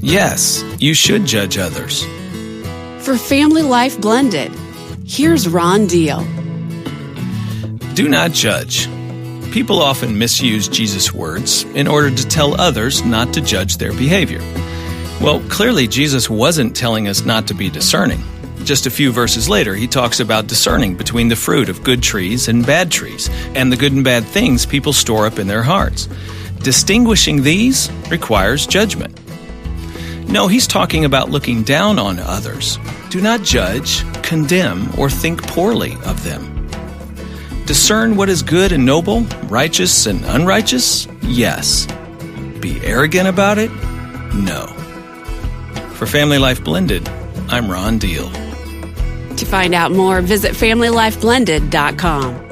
Yes, you should judge others. For Family Life Blended, here's Ron Deal. Do not judge. People often misuse Jesus' words in order to tell others not to judge their behavior. Well, clearly Jesus wasn't telling us not to be discerning. Just a few verses later, he talks about discerning between the fruit of good trees and bad trees, and the good and bad things people store up in their hearts. Distinguishing these requires judgment. No, he's talking about looking down on others. Do not judge, condemn, or think poorly of them. Discern what is good and noble, righteous and unrighteous? Yes. Be arrogant about it? No. For Family Life Blended, I'm Ron Deal. To find out more, visit FamilyLifeBlended.com.